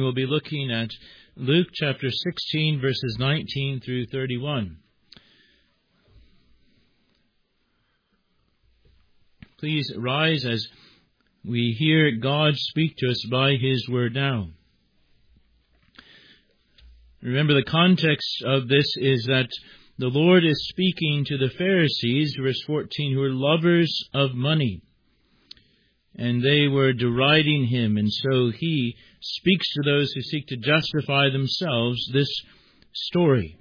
we'll be looking at Luke chapter 16, verses 19 through 31. Please rise as we hear God speak to us by His Word now. Remember, the context of this is that the Lord is speaking to the Pharisees, verse 14, who are lovers of money. And they were deriding Him, and so He speaks to those who seek to justify themselves this story.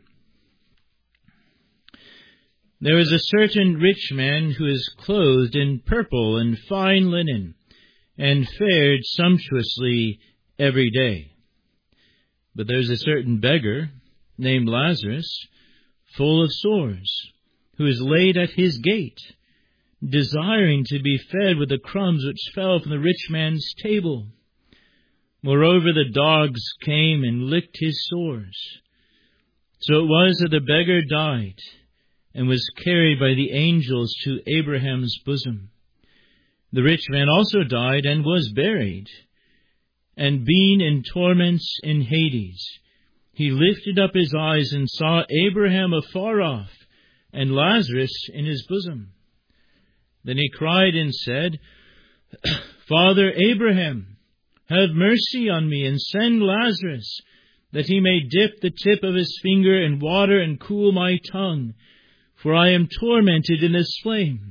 There is a certain rich man who is clothed in purple and fine linen, and fared sumptuously every day. But there's a certain beggar, named Lazarus, full of sores, who is laid at his gate, desiring to be fed with the crumbs which fell from the rich man's table. Moreover, the dogs came and licked his sores. So it was that the beggar died, and was carried by the angels to Abraham's bosom. The rich man also died and was buried. And being in torments in Hades, he lifted up his eyes and saw Abraham afar off, and Lazarus in his bosom. Then he cried and said, Father Abraham, have mercy on me, and send Lazarus, that he may dip the tip of his finger in water and cool my tongue, for I am tormented in this flame.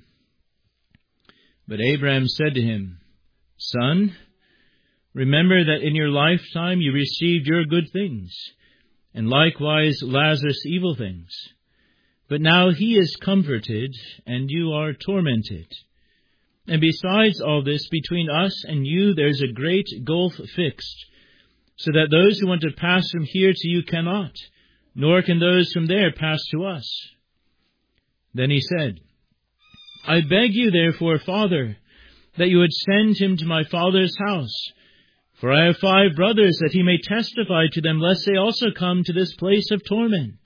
But Abraham said to him, Son, remember that in your lifetime you received your good things, and likewise Lazarus evil things. But now he is comforted, and you are tormented. And besides all this, between us and you there is a great gulf fixed, so that those who want to pass from here to you cannot, nor can those from there pass to us. Then he said, I beg you therefore, Father, that you would send him to my father's house, for I have 5 brothers, that he may testify to them, lest they also come to this place of torment.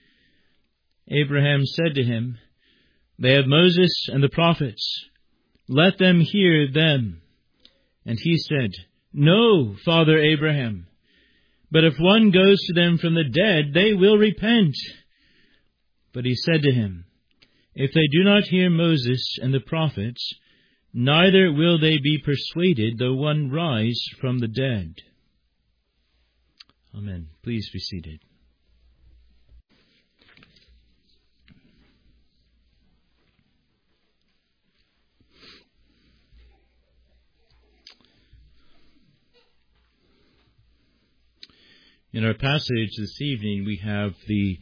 Abraham said to him, They have Moses and the prophets. Let them hear them. And he said, No, Father Abraham, but if one goes to them from the dead, they will repent. But he said to him, If they do not hear Moses and the prophets, neither will they be persuaded, though one rise from the dead. Amen. Please be seated. In our passage this evening, we have the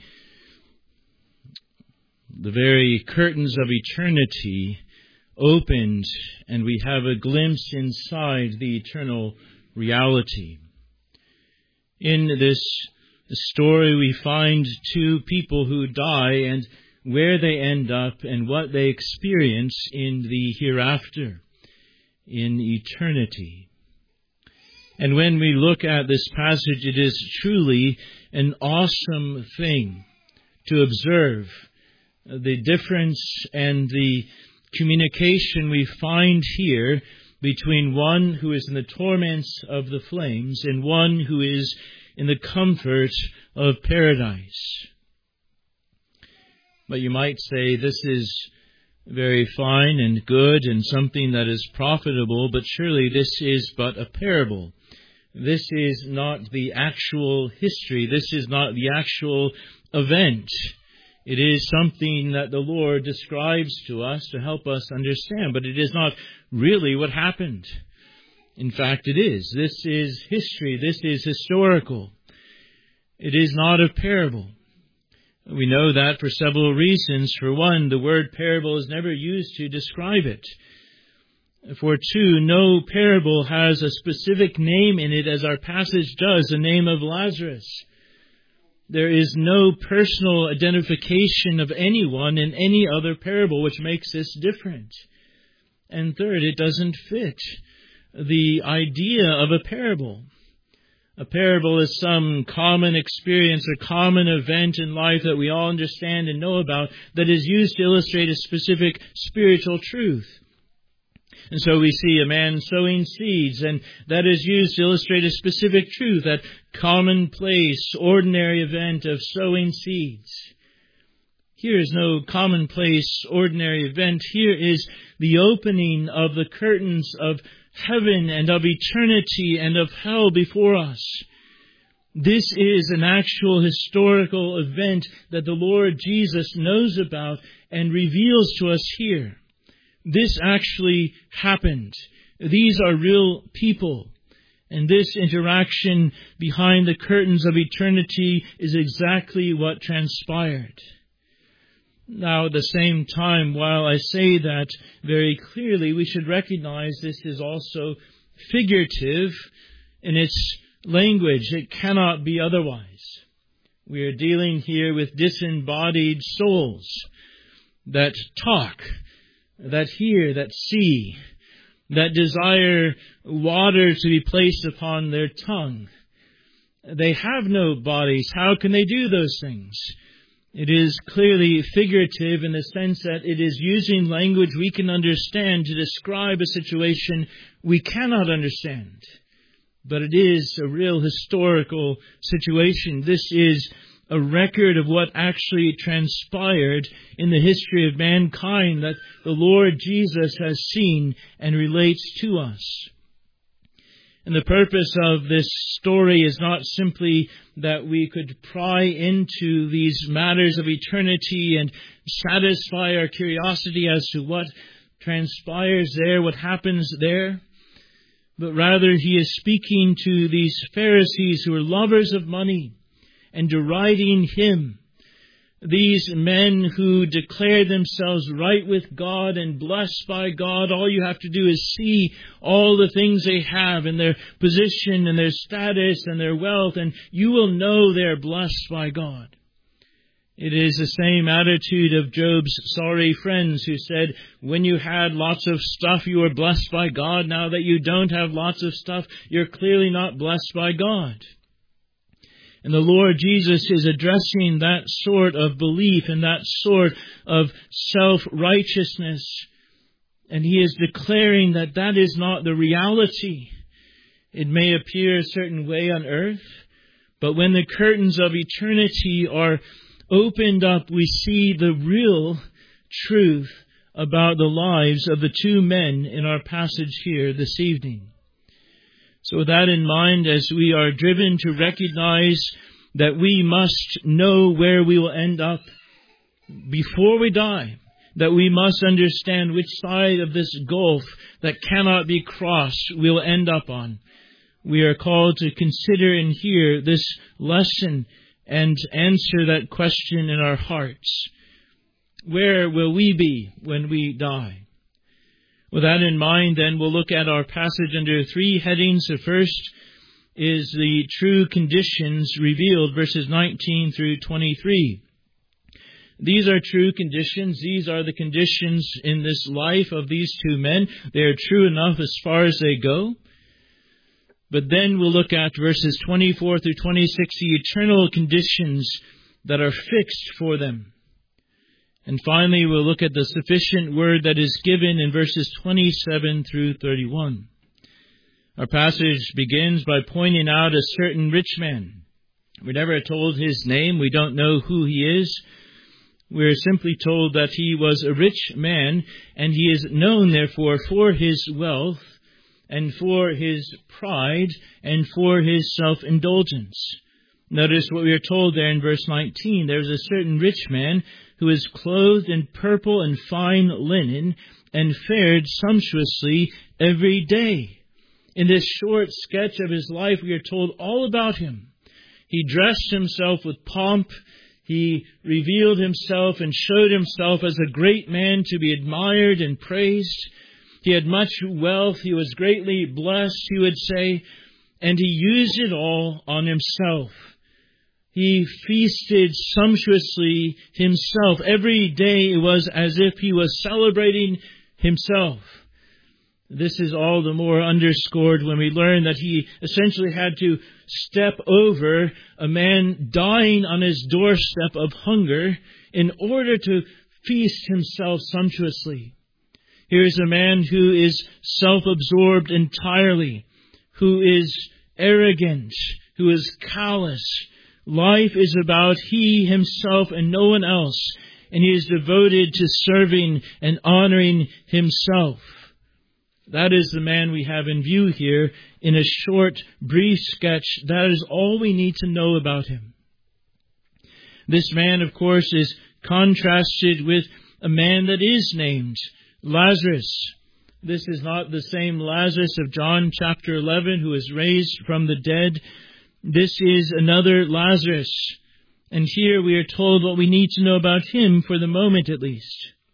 very curtains of eternity opened, and we have a glimpse inside the eternal reality. In this story, we find 2 people who die and where they end up and what they experience in the hereafter, in eternity. And when we look at this passage, it is truly an awesome thing to observe the difference and the communication we find here between one who is in the torments of the flames and one who is in the comfort of paradise. But you might say this is very fine and good and something that is profitable, but surely this is but a parable. This is not the actual history. This is not the actual event. It is something that the Lord describes to us to help us understand, but it is not really what happened. In fact, it is. This is history. This is historical. It is not a parable. We know that for several reasons. For one, the word parable is never used to describe it. For 2, no parable has a specific name in it, as our passage does, the name of Lazarus. There is no personal identification of anyone in any other parable, which makes this different. And third, it doesn't fit the idea of a parable. A parable is some common experience or common event in life that we all understand and know about that is used to illustrate a specific spiritual truth. And so we see a man sowing seeds, and that is used to illustrate a specific truth, that commonplace, ordinary event of sowing seeds. Here is no commonplace, ordinary event. Here is the opening of the curtains of heaven and of eternity and of hell before us. This is an actual historical event that the Lord Jesus knows about and reveals to us here. This actually happened. These are real people. And this interaction behind the curtains of eternity is exactly what transpired. Now, at the same time, while I say that very clearly, we should recognize this is also figurative in its language. It cannot be otherwise. We are dealing here with disembodied souls that talk, that hear, that see, that desire water to be placed upon their tongue. They have no bodies. How can they do those things? It is clearly figurative in the sense that it is using language we can understand to describe a situation we cannot understand. But it is a real historical situation. This is a record of what actually transpired in the history of mankind that the Lord Jesus has seen and relates to us. And the purpose of this story is not simply that we could pry into these matters of eternity and satisfy our curiosity as to what transpires there, what happens there, but rather he is speaking to these Pharisees who are lovers of money and deriding him. These men who declare themselves right with God and blessed by God, all you have to do is see all the things they have and their position and their status and their wealth, and you will know they're blessed by God. It is the same attitude of Job's sorry friends who said, when you had lots of stuff, you were blessed by God. Now that you don't have lots of stuff, you're clearly not blessed by God. And the Lord Jesus is addressing that sort of belief and that sort of self-righteousness. And He is declaring that that is not the reality. It may appear a certain way on earth, but when the curtains of eternity are opened up, we see the real truth about the lives of the two men in our passage here this evening. So with that in mind, as we are driven to recognize that we must know where we will end up before we die, that we must understand which side of this gulf that cannot be crossed we will end up on, we are called to consider and hear this lesson and answer that question in our hearts. Where will we be when we die? With that in mind, then, we'll look at our passage under three headings. The first is the true conditions revealed, verses 19 through 23. These are true conditions. These are the conditions in this life of these two men. They are true enough as far as they go. But then we'll look at verses 24 through 26, the eternal conditions that are fixed for them. And finally, we'll look at the sufficient word that is given in verses 27 through 31. Our passage begins by pointing out a certain rich man. We're never told his name. We don't know who he is. We're simply told that he was a rich man, and he is known, therefore, for his wealth and for his pride and for his self-indulgence. Notice what we are told there in verse 19. There was a certain rich man who is clothed in purple and fine linen and fared sumptuously every day. In this short sketch of his life, we are told all about him. He dressed himself with pomp. He revealed himself and showed himself as a great man to be admired and praised. He had much wealth. He was greatly blessed, he would say, and he used it all on himself. He feasted sumptuously himself. Every day it was as if he was celebrating himself. This is all the more underscored when we learn that he essentially had to step over a man dying on his doorstep of hunger in order to feast himself sumptuously. Here is a man who is self-absorbed entirely, who is arrogant, who is callous. Life is about he himself and no one else, and he is devoted to serving and honoring himself. That is the man we have in view here in a short, brief sketch. That is all we need to know about him. This man, of course, is contrasted with a man that is named Lazarus. This is not the same Lazarus of John chapter 11 who is raised from the dead. This is another Lazarus. And here we are told what we need to know about him for the moment at least.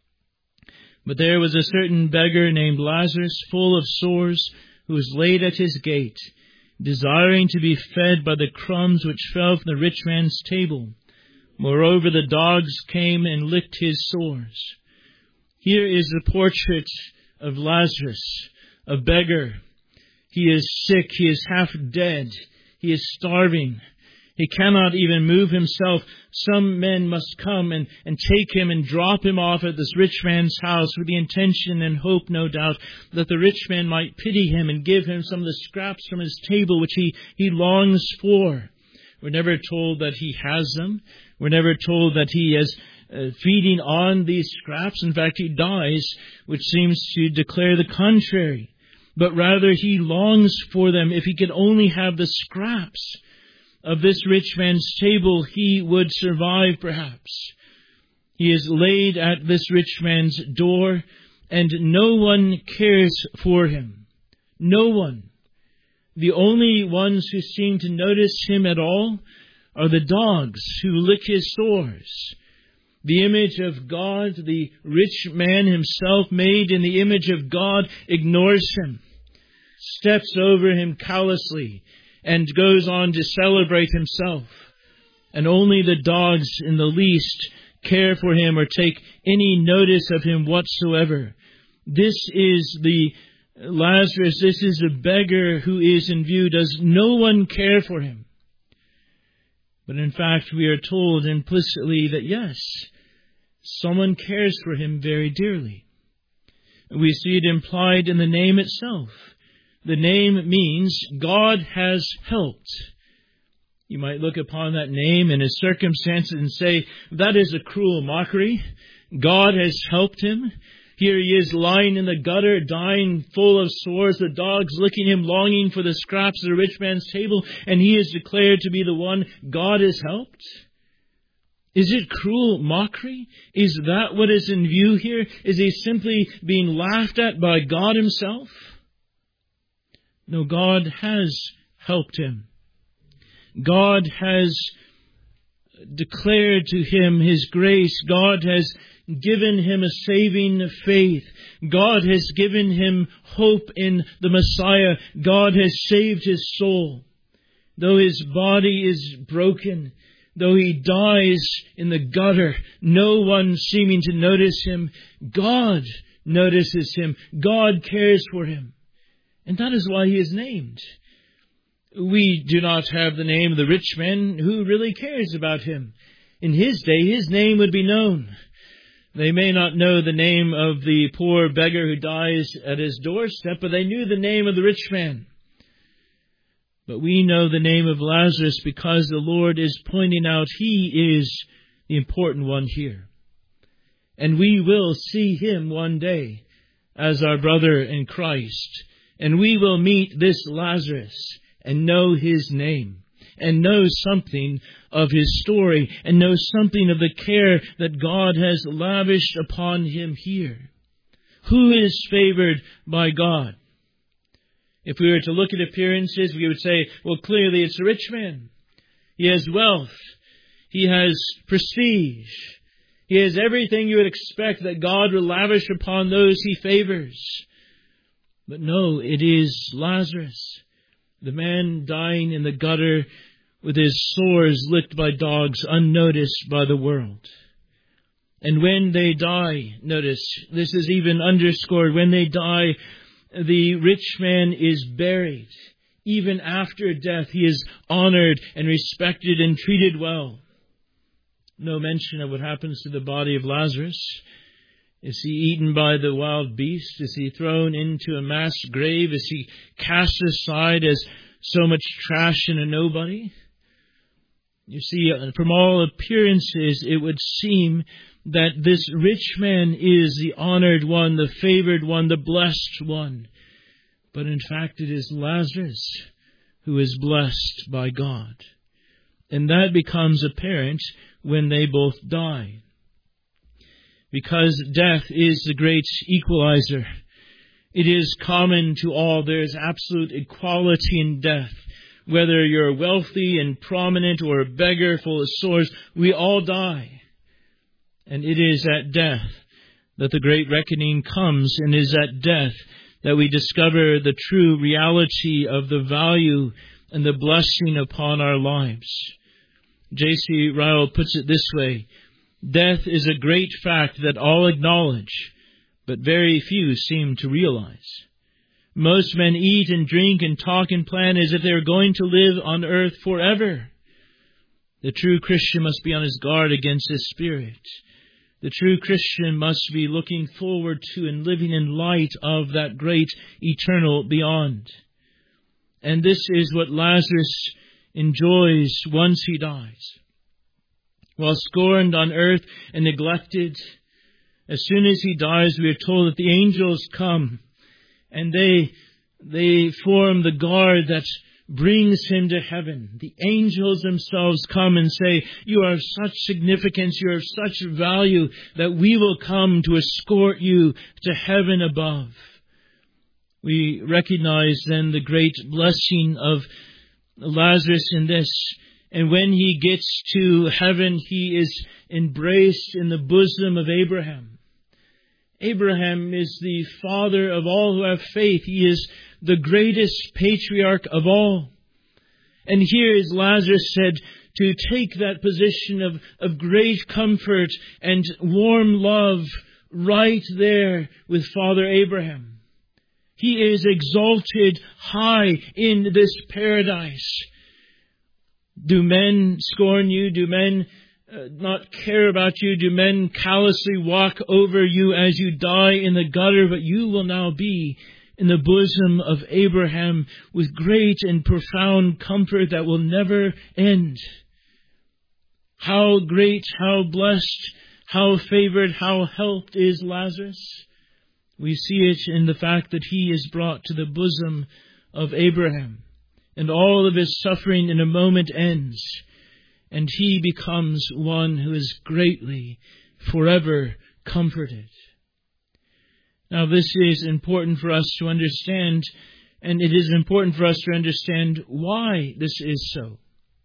But there was a certain beggar named Lazarus, full of sores, who was laid at his gate, desiring to be fed by the crumbs which fell from the rich man's table. Moreover, the dogs came and licked his sores. Here is the portrait of Lazarus, a beggar. He is sick, he is half dead, he is starving. He cannot even move himself. Some men must come and take him and drop him off at this rich man's house with the intention and hope, no doubt, that the rich man might pity him and give him some of the scraps from his table which he longs for. We're never told that he has them. We're never told that he is feeding on these scraps. In fact, he dies, which seems to declare the contrary. But rather, he longs for them. If he could only have the scraps of this rich man's table, he would survive perhaps. He is laid at this rich man's door, and no one cares for him. No one. The only ones who seem to notice him at all are the dogs who lick his sores. The image of God, the rich man himself, made in the image of God, ignores him, steps over him callously, and goes on to celebrate himself. And only the dogs in the least care for him or take any notice of him whatsoever. This is the Lazarus, this is the beggar who is in view. Does no one care for him? But in fact, we are told implicitly that yes, someone cares for him very dearly. We see it implied in the name itself. The name means God has helped. You might look upon that name and his circumstances and say, that is a cruel mockery. God has helped him. Here he is lying in the gutter, dying, full of sores, the dogs licking him, longing for the scraps of the rich man's table, and he is declared to be the one God has helped. Is it cruel mockery? Is that what is in view here? Is he simply being laughed at by God himself? No, God has helped him. God has declared to him his grace. God has given him a saving faith. God has given him hope in the Messiah. God has saved his soul. Though his body is broken, though he dies in the gutter, no one seeming to notice him, God notices him. God cares for him. And that is why he is named. We do not have the name of the rich man. Who really cares about him? In his day, his name would be known. They may not know the name of the poor beggar who dies at his doorstep, but they knew the name of the rich man. But we know the name of Lazarus because the Lord is pointing out he is the important one here. And we will see him one day as our brother in Christ. And we will meet this Lazarus and know his name, and know something of his story, and know something of the care that God has lavished upon him here. Who is favored by God? If we were to look at appearances, we would say, well, clearly it's a rich man. He has wealth. He has prestige. He has everything you would expect that God will lavish upon those he favors. But no, it is Lazarus, the man dying in the gutter with his sores licked by dogs, unnoticed by the world. And when they die, notice, this is even underscored, when they die, the rich man is buried. Even after death, he is honored and respected and treated well. No mention of what happens to the body of Lazarus. Is he eaten by the wild beast? Is he thrown into a mass grave? Is he cast aside as so much trash and a nobody? You see, from all appearances, it would seem that this rich man is the honored one, the favored one, the blessed one. But in fact, it is Lazarus who is blessed by God. And that becomes apparent when they both die. Because death is the great equalizer. It is common to all. There is absolute equality in death. Whether you're wealthy and prominent or a beggar full of sores, we all die. And it is at death that the great reckoning comes, and it is at death that we discover the true reality of the value and the blessing upon our lives. J.C. Ryle puts it this way: death is a great fact that all acknowledge, but very few seem to realize. Most men eat and drink and talk and plan as if they are going to live on earth forever. The true Christian must be on his guard against this spirit. The true Christian must be looking forward to and living in light of that great eternal beyond. And this is what Lazarus enjoys once he dies. While scorned on earth and neglected, as soon as he dies, we are told that the angels come and they form the guard that brings him to heaven. The angels themselves come and say, you are of such significance, you are of such value, that we will come to escort you to heaven above. We recognize then the great blessing of Lazarus in this. And when he gets to heaven, he is embraced in the bosom of Abraham. Abraham is the father of all who have faith. He is the greatest patriarch of all. And here is Lazarus said to take that position of great comfort and warm love right there with Father Abraham. He is exalted high in this paradise. Do men scorn you? Do men not care about you? Do men callously walk over you as you die in the gutter? But you will now be in the bosom of Abraham with great and profound comfort that will never end. How great, how blessed, how favored, how helped is Lazarus? We see it in the fact that he is brought to the bosom of Abraham, and all of his suffering in a moment ends, and he becomes one who is greatly, forever comforted. Now this is important for us to understand, and it is important for us to understand why this is so.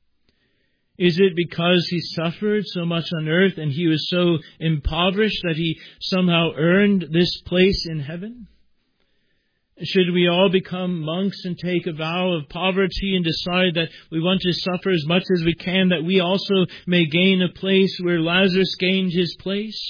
Is it because he suffered so much on earth and he was so impoverished that he somehow earned this place in heaven? Should we all become monks and take a vow of poverty and decide that we want to suffer as much as we can, that we also may gain a place where Lazarus gained his place?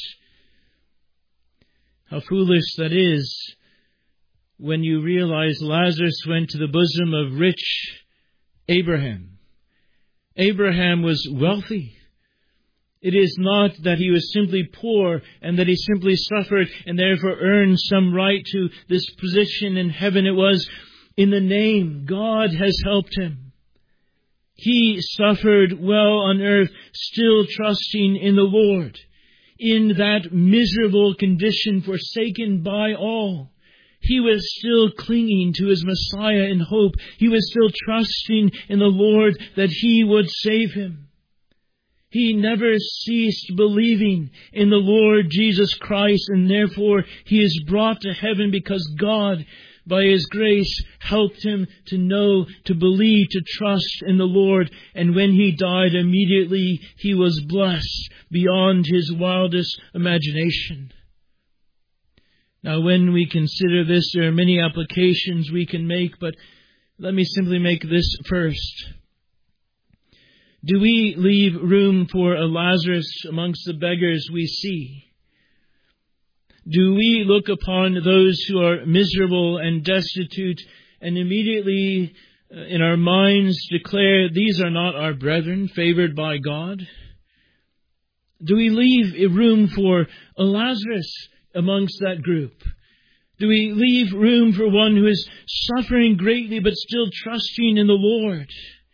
How foolish that is when you realize Lazarus went to the bosom of rich Abraham. Abraham was wealthy. It is not that he was simply poor and that he simply suffered and therefore earned some right to this position in heaven. It was in the name. God has helped him. He suffered well on earth, still trusting in the Lord. In that miserable condition, forsaken by all, he was still clinging to his Messiah in hope. He was still trusting in the Lord that He would save him. He never ceased believing in the Lord Jesus Christ, and therefore he is brought to heaven because God, by His grace, helped him to know, to believe, to trust in the Lord. And when he died, immediately he was blessed beyond his wildest imagination. Now, when we consider this, there are many applications we can make, but let me simply make this first. Do we leave room for a Lazarus amongst the beggars we see? Do we look upon those who are miserable and destitute and immediately in our minds declare, these are not our brethren favored by God? Do we leave room for a Lazarus amongst that group? Do we leave room for one who is suffering greatly but still trusting in the Lord?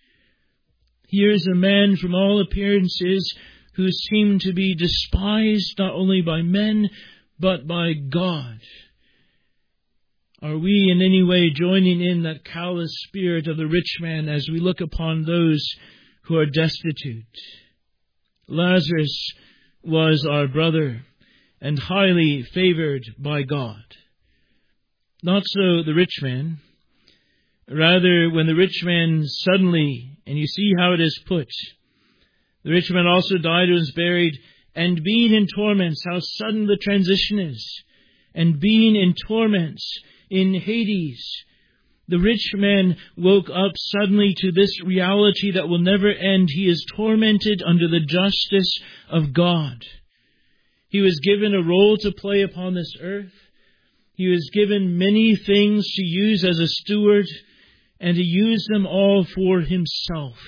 Here is a man from all appearances who seemed to be despised not only by men but by God. Are we in any way joining in that callous spirit of the rich man as we look upon those who are destitute? Lazarus was our brother and highly favored by God. Not so the rich man. Rather, when the rich man suddenly, and you see how it is put, the rich man also died and was buried, and being in torments, how sudden the transition is, and being in torments in Hades, the rich man woke up suddenly to this reality that will never end. He is tormented under the justice of God. He was given a role to play upon this earth. He was given many things to use as a steward, and he used them all for himself.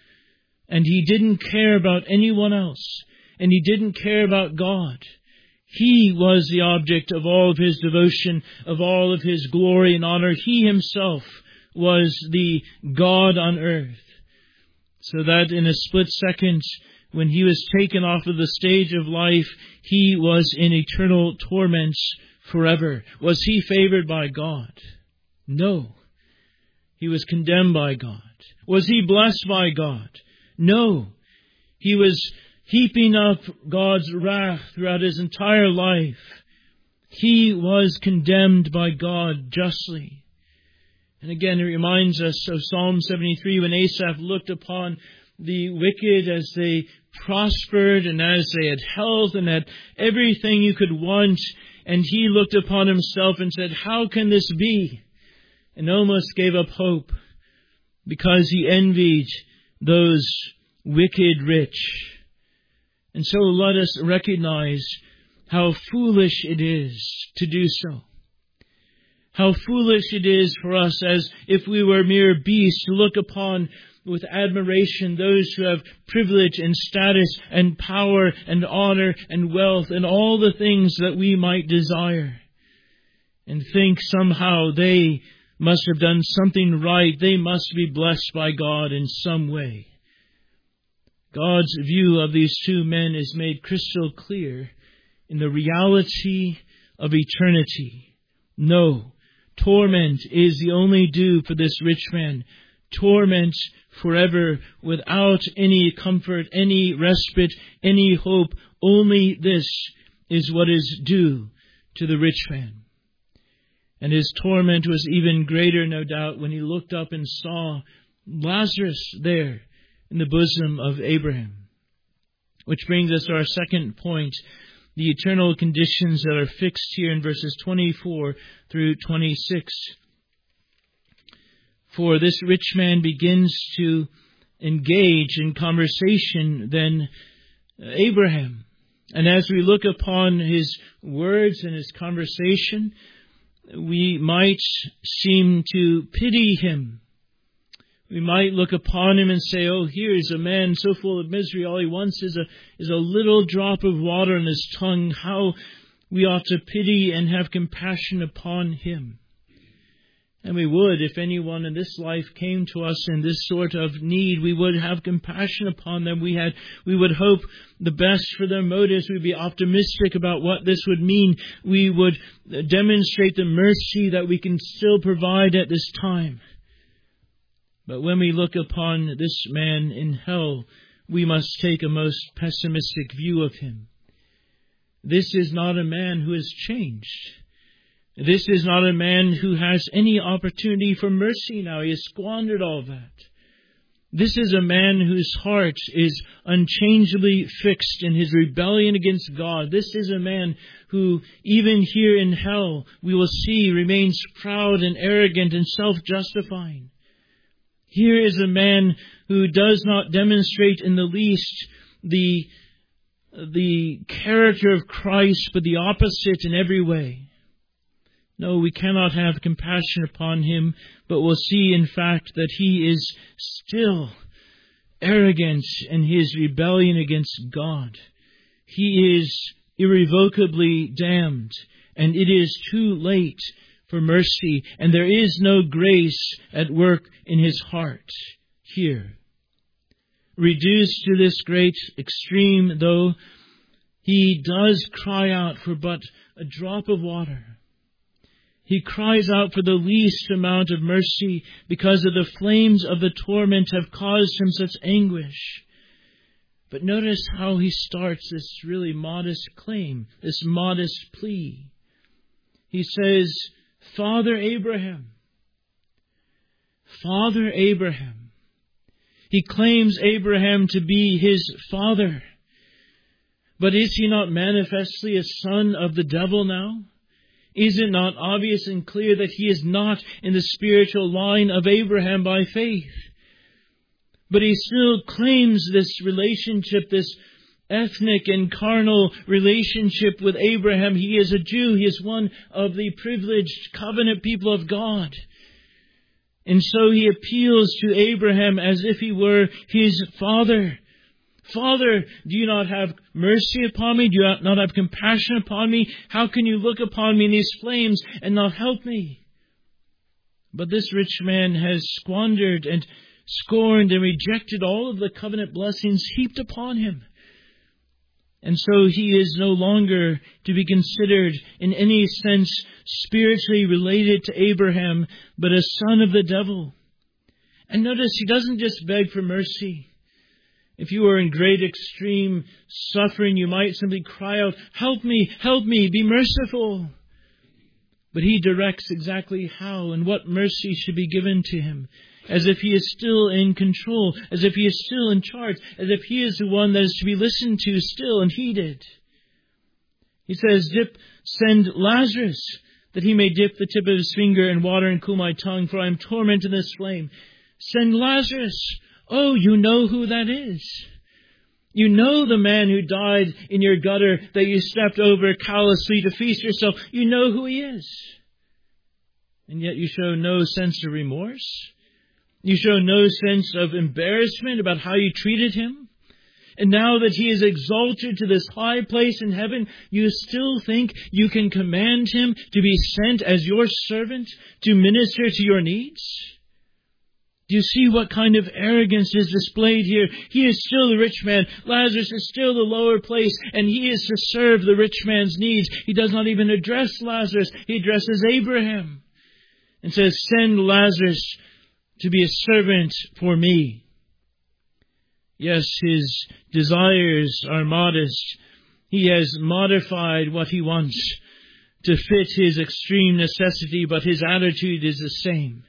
And he didn't care about anyone else, and he didn't care about God. He was the object of all of his devotion, of all of his glory and honor. He himself was the God on earth. So that in a split second, when he was taken off of the stage of life, he was in eternal torments forever. Was he favored by God? No. He was condemned by God. Was he blessed by God? No. He was heaping up God's wrath throughout his entire life. He was condemned by God justly. And again, it reminds us of Psalm 73 when Asaph looked upon the wicked as they prospered and as they had health and had everything you could want. And he looked upon himself and said, "How can this be?" And almost gave up hope because he envied those wicked rich. And so let us recognize how foolish it is to do so. How foolish it is for us, as if we were mere beasts, to look upon with admiration those who have privilege and status and power and honor and wealth and all the things that we might desire, and think somehow they must have done something right. They must be blessed by God in some way. God's view of these two men is made crystal clear in the reality of eternity. No, torment is the only due for this rich man. Torment forever without any comfort, any respite, any hope. Only this is what is due to the rich man. And his torment was even greater, no doubt, when he looked up and saw Lazarus there in the bosom of Abraham. Which brings us to our second point, the eternal conditions that are fixed here in verses 24 through 26. For this rich man begins to engage in conversation than Abraham. And as we look upon his words and his conversation, we might seem to pity him. We might look upon him and say, "Oh, here is a man so full of misery. All he wants is a little drop of water on his tongue. How we ought to pity and have compassion upon him." And we would, if anyone in this life came to us in this sort of need, we would have compassion upon them. We would hope the best for their motives. We'd be optimistic about what this would mean. We would demonstrate the mercy that we can still provide at this time. But when we look upon this man in hell, we must take a most pessimistic view of him. This is not a man who has changed. This is not a man who has any opportunity for mercy now. He has squandered all that. This is a man whose heart is unchangeably fixed in his rebellion against God. This is a man who, even here in hell, we will see remains proud and arrogant and self-justifying. Here is a man who does not demonstrate in the least the character of Christ, but the opposite in every way. No, we cannot have compassion upon him, but we'll see, in fact, that he is still arrogant in his rebellion against God. He is irrevocably damned, and it is too late for mercy, and there is no grace at work in his heart here. Reduced to this great extreme, though, he does cry out for but a drop of water. He cries out for the least amount of mercy because of the flames of the torment have caused him such anguish. But notice how he starts this really modest claim, this modest plea. He says, Father Abraham. Father Abraham. He claims Abraham to be his father. But is he not manifestly a son of the devil now? Is it not obvious and clear that he is not in the spiritual line of Abraham by faith? But he still claims this relationship, this ethnic and carnal relationship with Abraham. He is a Jew. He is one of the privileged covenant people of God. And so he appeals to Abraham as if he were his father. Father, do you not have mercy upon me? Do you not have compassion upon me? How can you look upon me in these flames and not help me? But this rich man has squandered and scorned and rejected all of the covenant blessings heaped upon him. And so he is no longer to be considered in any sense spiritually related to Abraham, but a son of the devil. And notice he doesn't just beg for mercy. If you are in great extreme suffering, you might simply cry out, help me, be merciful. But he directs exactly how and what mercy should be given to him, as if he is still in control, as if he is still in charge, as if he is the one that is to be listened to still and heeded. He says, send Lazarus, that he may dip the tip of his finger in water and cool my tongue, for I am tormented in this flame. Send Lazarus. Oh, you know who that is. You know the man who died in your gutter that you stepped over callously to feast yourself. You know who he is. And yet you show no sense of remorse. You show no sense of embarrassment about how you treated him. And now that he is exalted to this high place in heaven, you still think you can command him to be sent as your servant to minister to your needs? Do you see what kind of arrogance is displayed here? He is still the rich man. Lazarus is still the lower place, and he is to serve the rich man's needs. He does not even address Lazarus. He addresses Abraham and says, send Lazarus to be a servant for me. Yes, his desires are modest. He has modified what he wants to fit his extreme necessity, but his attitude is the same.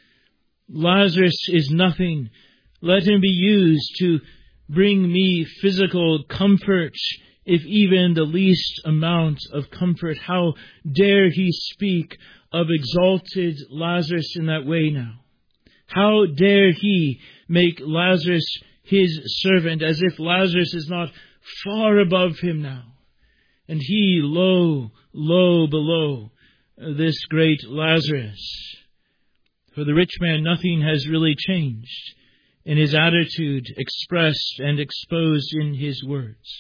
Lazarus is nothing. Let him be used to bring me physical comfort, if even the least amount of comfort. How dare he speak of exalted Lazarus in that way now? How dare he make Lazarus his servant, as if Lazarus is not far above him now, and he low below this great Lazarus. For the rich man, nothing has really changed in his attitude expressed and exposed in his words.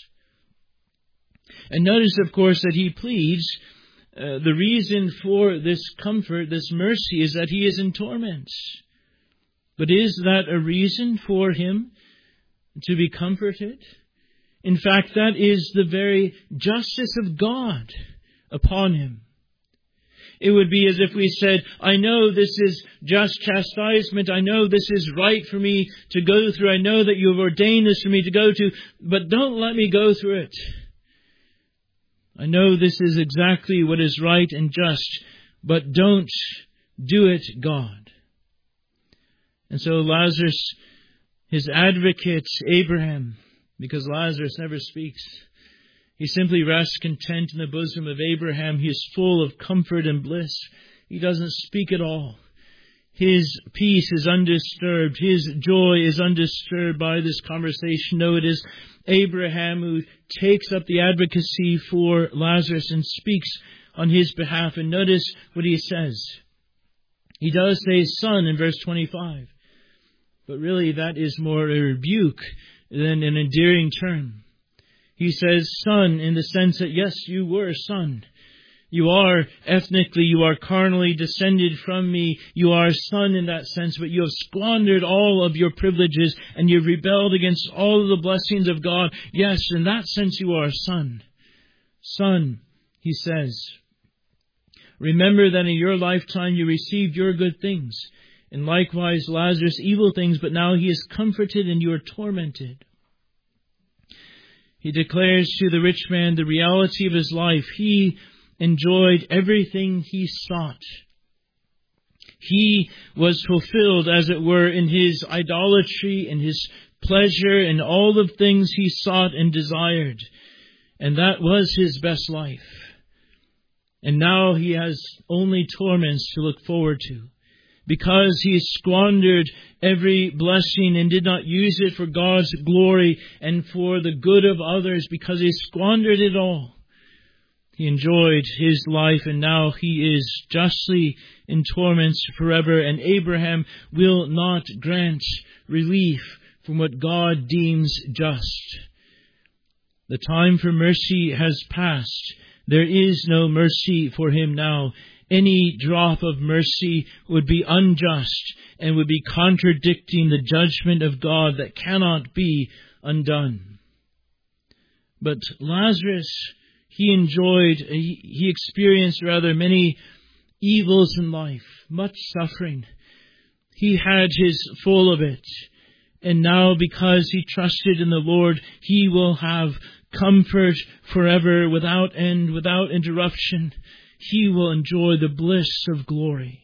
And notice, of course, that he pleads the reason for this comfort, this mercy, is that he is in torment. But is that a reason for him to be comforted? In fact, that is the very justice of God upon him. It would be as if we said, I know this is just chastisement. I know this is right for me to go through. I know that you have ordained this for me to go to, but don't let me go through it. I know this is exactly what is right and just, but don't do it, God. And so Lazarus, his advocate, Abraham, because Lazarus never speaks, he simply rests content in the bosom of Abraham. He is full of comfort and bliss. He doesn't speak at all. His peace is undisturbed. His joy is undisturbed by this conversation. No, it is Abraham who takes up the advocacy for Lazarus and speaks on his behalf. And notice what he says. He does say son in verse 25. But really that is more a rebuke than an endearing term. He says son in the sense that, yes, you were a son. You are ethnically, you are carnally descended from me. You are a son in that sense, but you have squandered all of your privileges and you've rebelled against all of the blessings of God. Yes, in that sense you are a son. Son, he says, remember that in your lifetime you received your good things, and likewise Lazarus evil things, but now he is comforted and you are tormented. He declares to the rich man the reality of his life. He enjoyed everything he sought. He was fulfilled, as it were, in his idolatry, in his pleasure, in all the things he sought and desired. And that was his best life. And now he has only torments to look forward to, because he squandered every blessing and did not use it for God's glory and for the good of others, because he squandered it all. He enjoyed his life, and now he is justly in torments forever, and Abraham will not grant relief from what God deems just. The time for mercy has passed. There is no mercy for him now. Any drop of mercy would be unjust and would be contradicting the judgment of God that cannot be undone. But Lazarus, he experienced many evils in life, much suffering. He had his full of it. And now, because he trusted in the Lord, he will have comfort forever, without end, without interruption. He will enjoy the bliss of glory.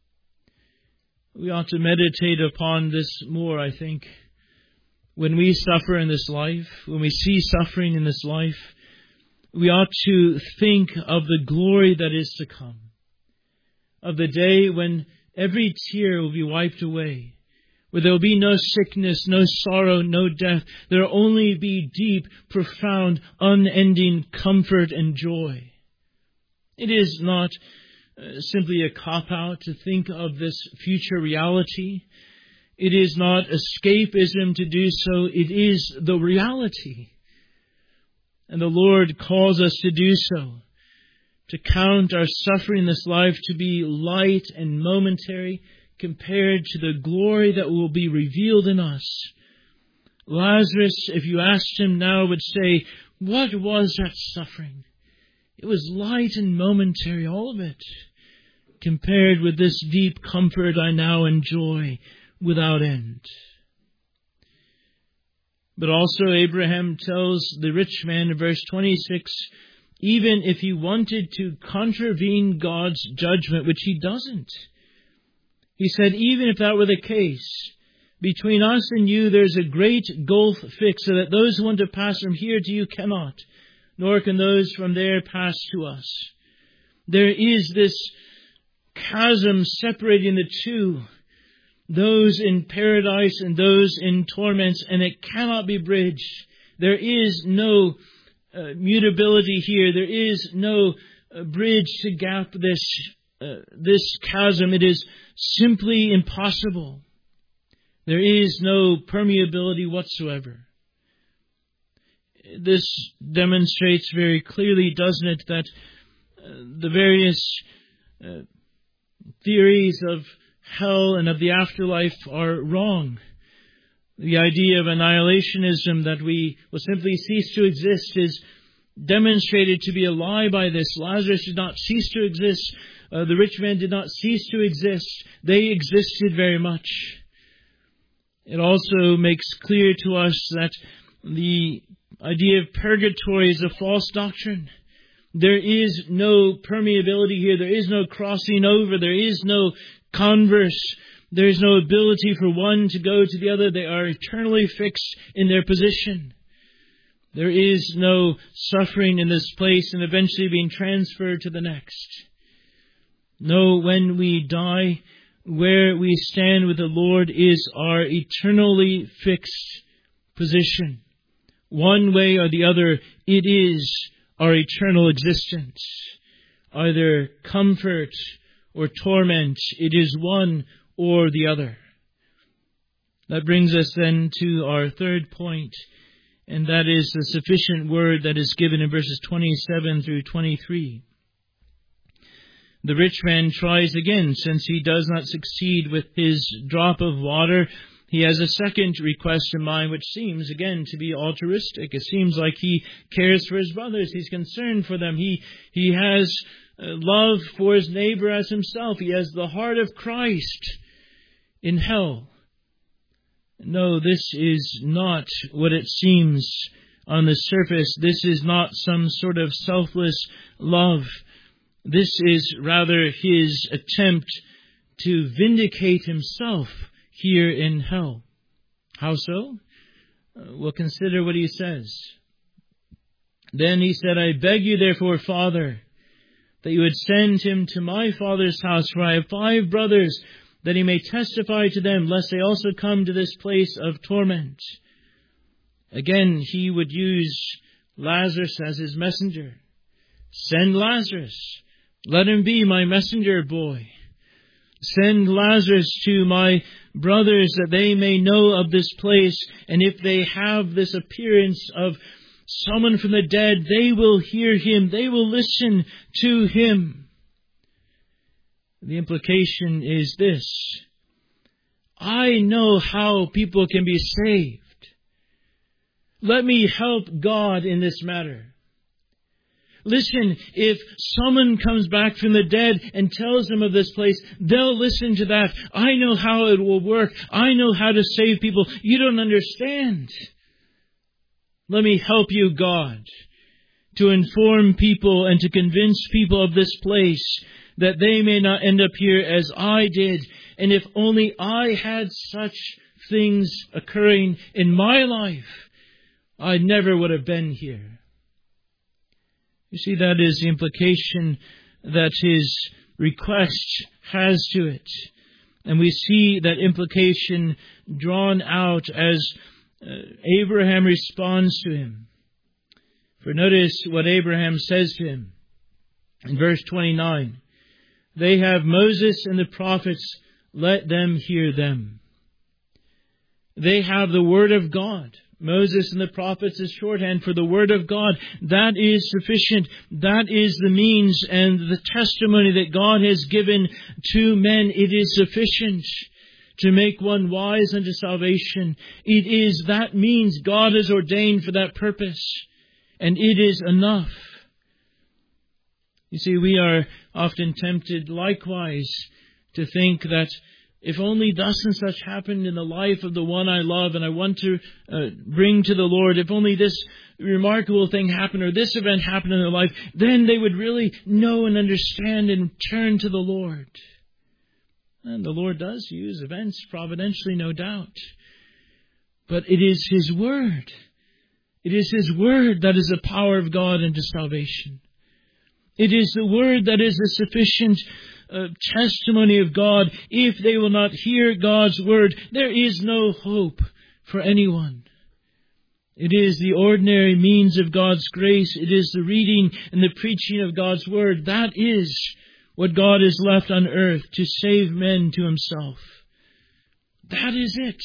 We ought to meditate upon this more, I think. When we suffer in this life, when we see suffering in this life, we ought to think of the glory that is to come, of the day when every tear will be wiped away, where there will be no sickness, no sorrow, no death. There will only be deep, profound, unending comfort and joy. It is not simply a cop-out to think of this future reality. It is not escapism to do so. It is the reality. And the Lord calls us to do so, to count our suffering in this life to be light and momentary compared to the glory that will be revealed in us. Lazarus, if you asked him now, would say, what was that suffering? It was light and momentary, all of it, compared with this deep comfort I now enjoy without end. But also Abraham tells the rich man in verse 26, even if he wanted to contravene God's judgment, which he doesn't. He said, even if that were the case, between us and you there's a great gulf fixed, so that those who want to pass from here to you cannot, nor can those from there pass to us. There is this chasm separating the two, those in paradise and those in torments, and it cannot be bridged. There is no mutability here. There is no bridge to gap this chasm. It is simply impossible. There is no permeability whatsoever. This demonstrates very clearly, doesn't it, that the various theories of hell and of the afterlife are wrong. The idea of annihilationism, that we will simply cease to exist, is demonstrated to be a lie by this. Lazarus did not cease to exist. The rich man did not cease to exist. They existed very much. It also makes clear to us that the idea of purgatory is a false doctrine. There is no permeability here. There is no crossing over. There is no converse. There is no ability for one to go to the other. They are eternally fixed in their position. There is no suffering in this place and eventually being transferred to the next. No, when we die, where we stand with the Lord is our eternally fixed position. One way or the other, it is our eternal existence. Either comfort or torment, it is one or the other. That brings us then to our third point, And that is the sufficient word that is given in verses 27 through 23. The rich man tries again. Since he does not succeed with his drop of water, he has a second request in mind, which seems, again, to be altruistic. It seems like he cares for his brothers. He's concerned for them. He has love for his neighbor as himself. He has the heart of Christ in hell. No, this is not what it seems on the surface. This is not some sort of selfless love. This is rather his attempt to vindicate himself here in hell. How so? Well, consider what he says. Then he said, I beg you therefore, Father, that you would send him to my father's house, for I have 5 brothers, that he may testify to them, lest they also come to this place of torment. Again, he would use Lazarus as his messenger. Send Lazarus. Let him be my messenger boy. Send Lazarus to my brothers, that they may know of this place, and if they have this appearance of someone from the dead, they will hear him, they will listen to him. The implication is this: I know how people can be saved. Let me help God in this matter. Listen, if someone comes back from the dead and tells them of this place, they'll listen to that. I know how it will work. I know how to save people. You don't understand. Let me help you, God, to inform people and to convince people of this place, that they may not end up here as I did. And if only I had such things occurring in my life, I never would have been here. You see, that is the implication that his request has to it. And we see that implication drawn out as Abraham responds to him. For notice what Abraham says to him in verse 29. They have Moses and the prophets, let them hear them. They have the Word of God. Moses and the prophets is shorthand for the Word of God. That is sufficient. That is the means and the testimony that God has given to men. It is sufficient to make one wise unto salvation. It is that means God has ordained for that purpose. And it is enough. You see, we are often tempted likewise to think that if only thus and such happened in the life of the one I love and I want to bring to the Lord, if only this remarkable thing happened or this event happened in their life, then they would really know and understand and turn to the Lord. And the Lord does use events providentially, no doubt. But it is His Word. It is His Word that is the power of God unto salvation. It is the Word that is the sufficient testimony of God. If they will not hear God's Word, there is no hope for anyone. It is the ordinary means of God's grace. It is the reading and the preaching of God's Word. That is what God has left on earth to save men to Himself. That is it.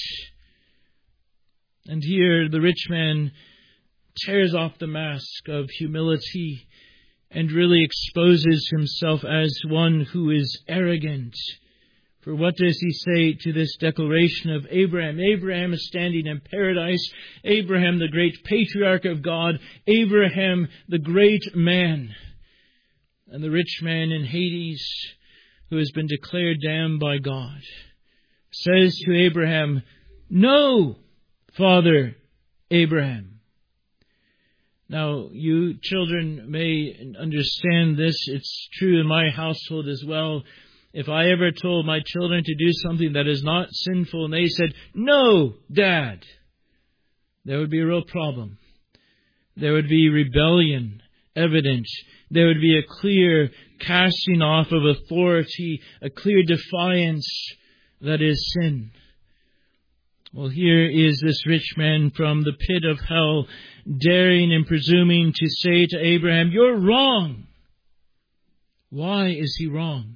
And here the rich man tears off the mask of humility and really exposes himself as one who is arrogant. For what does he say to this declaration of Abraham? Abraham is standing in paradise. Abraham, the great patriarch of God. Abraham, the great man. And the rich man in Hades, who has been declared damned by God, says to Abraham, "No, Father Abraham." Now, you children may understand this. It's true in my household as well. If I ever told my children to do something that is not sinful and they said, "No, Dad," there would be a real problem. There would be rebellion evident. There would be a clear casting off of authority, a clear defiance that is sin. Well, here is this rich man from the pit of hell, daring and presuming to say to Abraham, "You're wrong." Why is he wrong?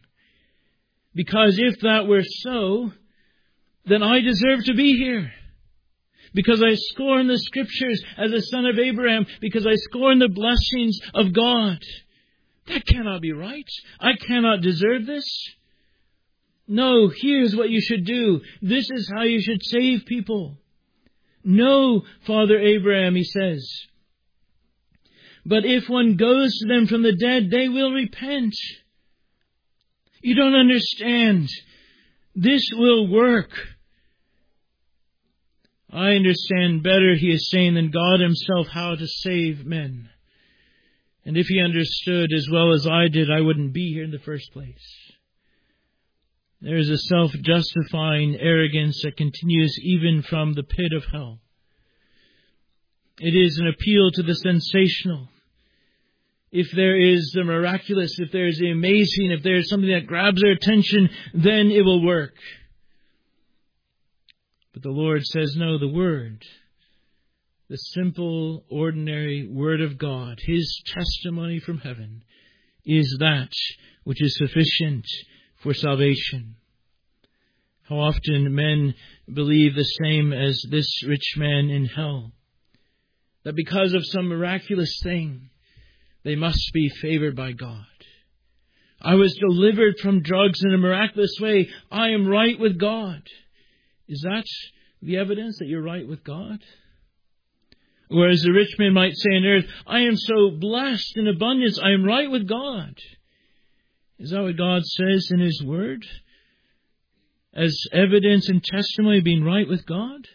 Because if that were so, then I deserve to be here. because I scorn the Scriptures as a son of Abraham, because I scorn the blessings of God. That cannot be right. I cannot deserve this. No, here's what you should do. This is how you should save people. No, Father Abraham, he says. But if one goes to them from the dead, they will repent. You don't understand. This will work. I understand better, he is saying, than God himself how to save men. And if he understood as well as I did, I wouldn't be here in the first place. There is a self-justifying arrogance that continues even from the pit of hell. It is an appeal to the sensational. If there is the miraculous, if there is the amazing, if there is something that grabs our attention, then it will work. But the Lord says, no, the Word, the simple, ordinary Word of God, His testimony from heaven, is that which is sufficient for salvation. How often men believe the same as this rich man in hell, that because of some miraculous thing, they must be favored by God. I was delivered from drugs in a miraculous way. I am right with God. Is that the evidence that you're right with God? Whereas the rich man might say on earth, I am so blessed in abundance, I am right with God. Is that what God says in His Word? As evidence and testimony of being right with God?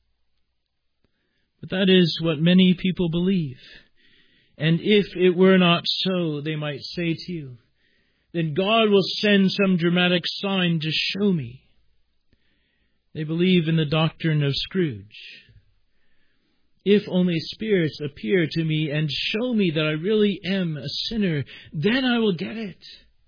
But that is what many people believe. And if it were not so, they might say to you, then God will send some dramatic sign to show me. They believe in the doctrine of Scrooge. If only spirits appear to me and show me that I really am a sinner, then I will get it.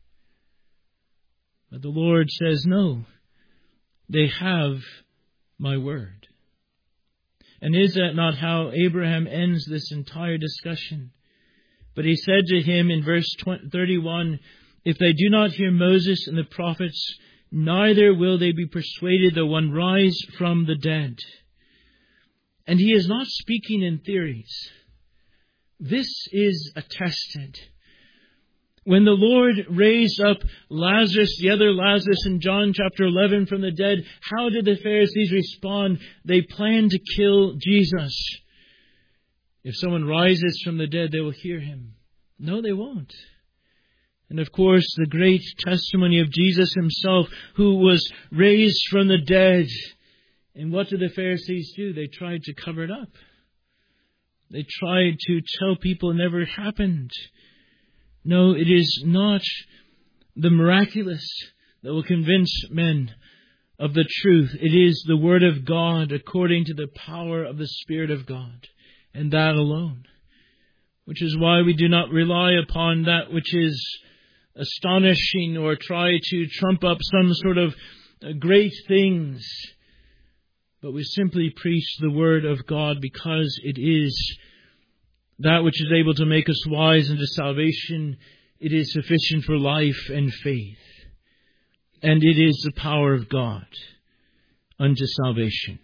But the Lord says, no, they have my word. And is that not how Abraham ends this entire discussion? But he said to him in verse 31, if they do not hear Moses and the prophets, neither will they be persuaded though one rise from the dead. And he is not speaking in theories. This is attested. When the Lord raised up Lazarus, the other Lazarus in John chapter 11 from the dead, how did the Pharisees respond? They planned to kill Jesus. If someone rises from the dead, they will hear him. No, they won't. And of course, the great testimony of Jesus himself, who was raised from the dead. And what did the Pharisees do? They tried to cover it up. They tried to tell people it never happened. No, it is not the miraculous that will convince men of the truth. It is the Word of God according to the power of the Spirit of God, and that alone. Which is why we do not rely upon that which is astonishing or try to trump up some sort of great things. But we simply preach the Word of God because it is that which is able to make us wise unto salvation. It is sufficient for life and faith. And it is the power of God unto salvation.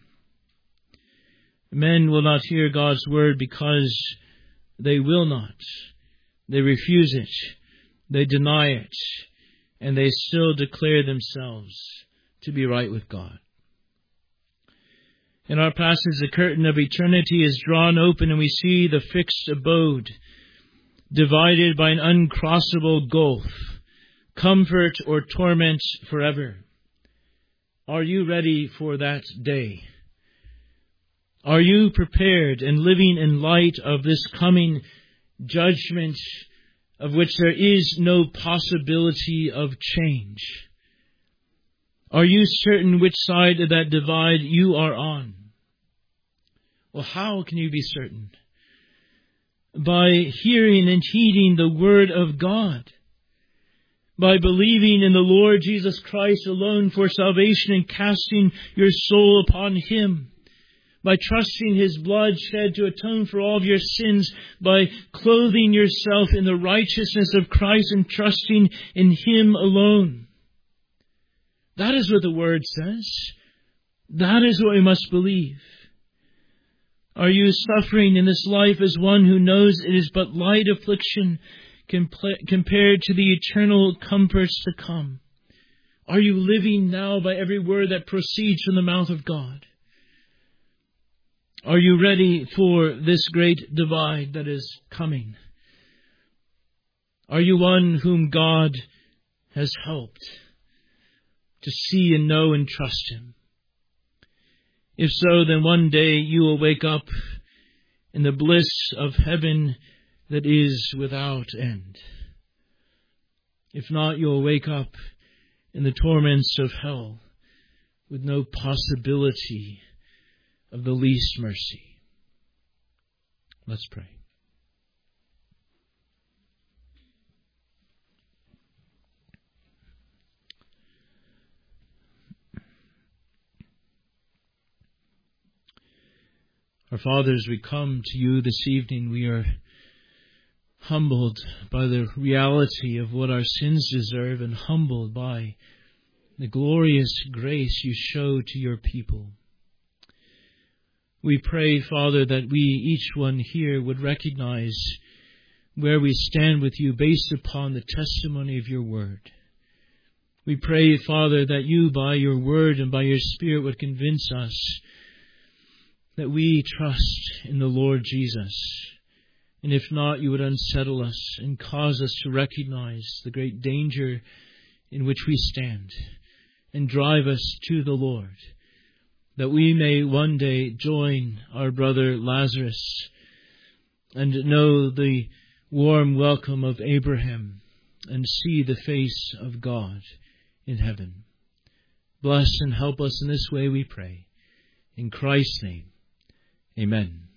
Men will not hear God's Word because they will not. They refuse it. They deny it. And they still declare themselves to be right with God. In our passage, the curtain of eternity is drawn open and we see the fixed abode divided by an uncrossable gulf, comfort or torment forever. Are you ready for that day? Are you prepared and living in light of this coming judgment of which there is no possibility of change? Are you certain which side of that divide you are on? Well, how can you be certain? By hearing and heeding the Word of God. By believing in the Lord Jesus Christ alone for salvation and casting your soul upon Him. By trusting His blood shed to atone for all of your sins. By clothing yourself in the righteousness of Christ and trusting in Him alone. That is what the Word says. That is what we must believe. Are you suffering in this life as one who knows it is but light affliction compared to the eternal comforts to come? Are you living now by every word that proceeds from the mouth of God? Are you ready for this great divide that is coming? Are you one whom God has helped to see and know and trust Him? If so, then one day you will wake up in the bliss of heaven that is without end. If not, you will wake up in the torments of hell with no possibility of the least mercy. Let's pray. Our Father, as we come to you this evening, we are humbled by the reality of what our sins deserve and humbled by the glorious grace you show to your people. We pray, Father, that we, each one here, would recognize where we stand with you based upon the testimony of your word. We pray, Father, that you, by your word and by your Spirit, would convince us that we trust in the Lord Jesus. And if not, you would unsettle us and cause us to recognize the great danger in which we stand and drive us to the Lord, that we may one day join our brother Lazarus and know the warm welcome of Abraham and see the face of God in heaven. Bless and help us in this way, we pray. In Christ's name, amen.